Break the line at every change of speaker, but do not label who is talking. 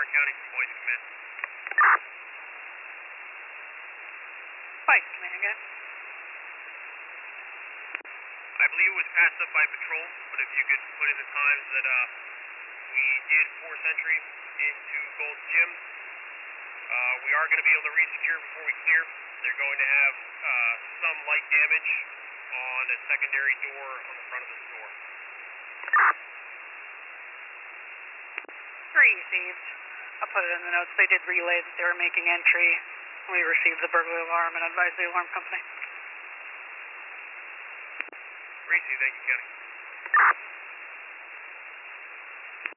Brevard County from Boise Command.
Boise Command, again.
I believe it was passed up by patrol, but if you could put in the times that we did force entry into Gold's Gym, we are going to be able to re-secure before we clear. They're going to have some light damage on a secondary door on the front of the store.
3 received. I'll put it in the notes. They did relay that they were making entry. We received the burglary alarm and advised the alarm company.
Thank you, County.